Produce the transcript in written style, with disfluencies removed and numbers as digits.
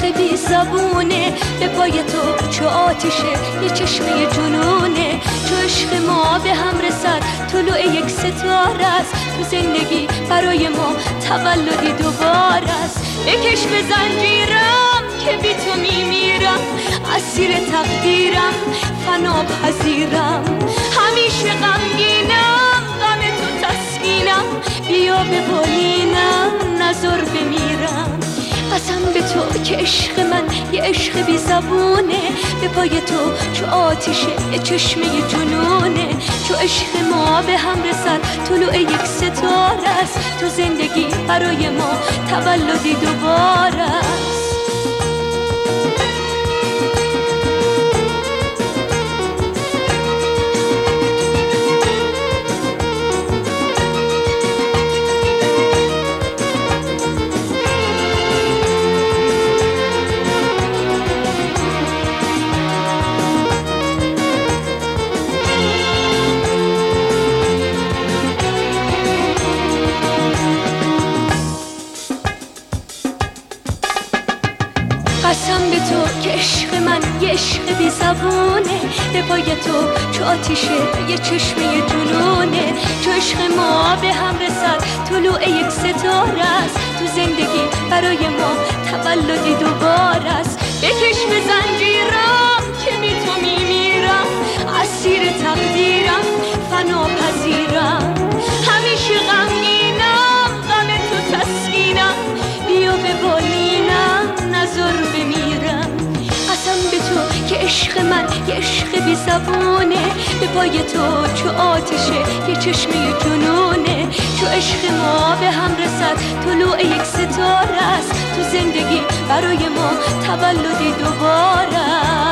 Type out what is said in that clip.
عشق بی زبونه به پای تو چو آتیشه یه چشمه جنونه. چو عشق ما به هم رسد طلوع یک ستاره است. تو زندگی برای ما تولدی دوباره است. بکش به زنجیرم که بی تو میمیرم، اسیر تقدیرم فنا پذیرم. همیشه غمگینم غم تو تسکینم، بیا ببالینم نزار بمیرم. قسم به تو که عشق من یه عشق بی زبونه به پای تو چو آتیشه یه چشمه جنونه. چو عشق ما به هم رسد طلوع یک ستاره است. تو زندگی برای ما تولدی دوباره است. قسم به تو که عشق من یه عشق بی زبونه به پای تو چو آتیشه یه چشمه جنونه. چو عشق ما به هم رسد طلوع یک ستاره است. تو زندگی برای ما تولدی دوباره است. بکش به زنجیرم که بی تو میمیرم، اسیر تقدیرم فنا پذیرم. همیشه غمگینم غم تو تسکینم، بیا ببالینم نزار بمیرم. قسم به تو که عشق من یه عشق بی زبونه به پای تو چو آتیشه یه چشمه جنونه. چو عشق ما به هم رسد طلوع یک ستاره است. تو زندگی برای ما تولدی دوباره.